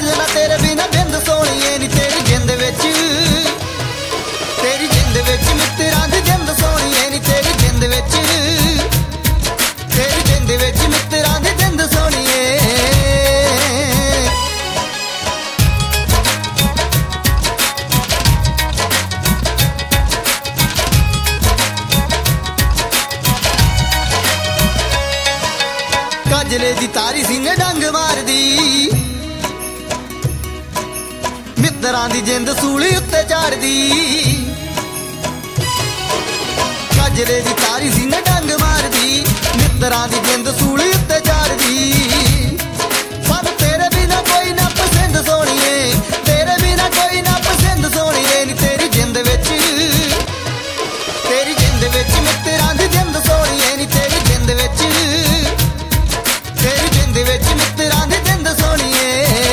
सजना तेरे बिना बिंद सोहणीए नी तेरी जिंद विच मित्तरां दी जिंद सोहणीए नी तेरी जिंद विच मित्तरां दी जिंद सोहणीए। काजले दी तारी सीने डंग मारदी मित्तरां दी जिंद सूली उत्ते चाड़दी। काजले दी तारी सीने डंग मारदी मित्तरां दी जिंद सूली उत्ते चाड़दी। सानू तेरे बिना कोई ना पसंद सोहणीए तेरे बिना कोई ना पसंद सोहणीए नी तेरी जिंद विच मित्तरां दी जिंद सोहणीए नी तेरी जिंद विच मित्तरां दी जिंद सोहणीए।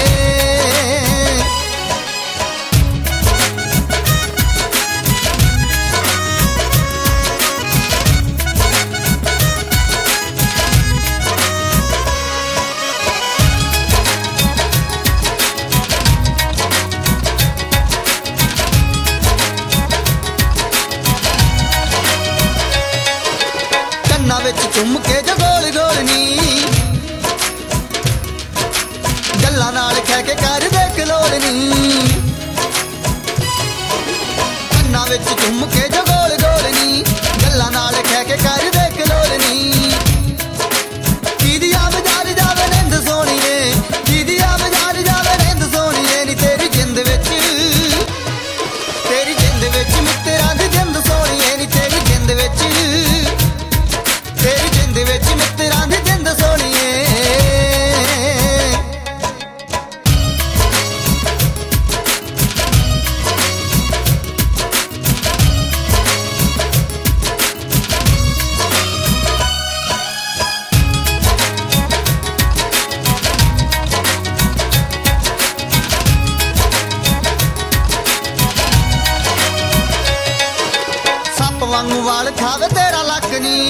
कन्नां विच चुम के जो गोल गोल नी गल्लां नाल कह के कर दे कलोल नी। कन्नां विच चुम के जो गोल गोल नी गल्लां नाल कह के कर दे कलोल नी। दीदिया बाजार जावे निंद सोहणीए दीदिया बाजार जावे निंद सोहणीए नी तेरी जिंद विच मित्तरां दी जिंद सोहणीए नी तेरी जिंद विच मित्तरां दी जिंद सोहणीए। सप वांगू वाल खावे तेरा लक नी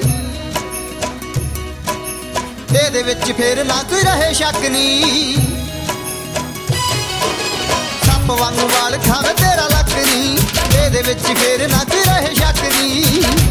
ਇਹਦੇ ਵਿੱਚ ਫੇਰ ਨਾ ਕੋਈ ਰਹੇ ਸ਼ੱਕ ਨੀ। ਸੱਪ ਵਾਂਗੂ ਵਾਲ ਖਾਵੇ ਤੇਰਾ ਲੱਕ ਨੀ ਇਹਦੇ ਵਿੱਚ ਫੇਰ ਨਾ ਕੋਈ ਰਹੇ ਸ਼ੱਕ ਨੀ।